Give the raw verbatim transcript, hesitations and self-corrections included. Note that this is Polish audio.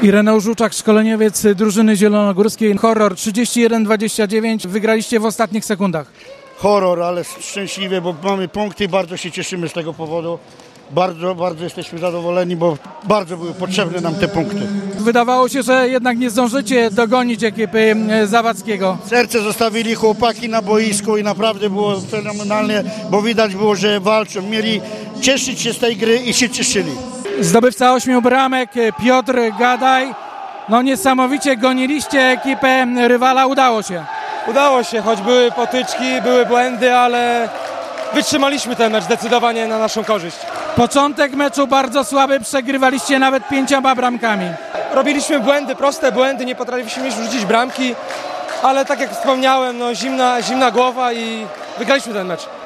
Ireneusz Żuczak, szkoleniowiec drużyny zielonogórskiej. Horror trzydzieści jeden dwadzieścia dziewięć. Wygraliście w ostatnich sekundach. Horror, ale szczęśliwie, bo mamy punkty i bardzo się cieszymy z tego powodu. Bardzo, bardzo jesteśmy zadowoleni, bo bardzo były potrzebne nam te punkty. Wydawało się, że jednak nie zdążycie dogonić ekipy Zawadzkiego. Serce zostawili chłopaki na boisku i naprawdę było fenomenalnie, bo widać było, że walczą. Mieli cieszyć się z tej gry i się cieszyli. Zdobywca ośmiu bramek Piotr Gadaj. No niesamowicie goniliście ekipę rywala, udało się. Udało się, choć były potyczki, były błędy, ale wytrzymaliśmy ten mecz zdecydowanie na naszą korzyść. Początek meczu bardzo słaby, przegrywaliście nawet pięcioma bramkami. Robiliśmy błędy, proste błędy, nie potrafiliśmy rzucić bramki, ale tak jak wspomniałem, no, zimna, zimna głowa i wygraliśmy ten mecz.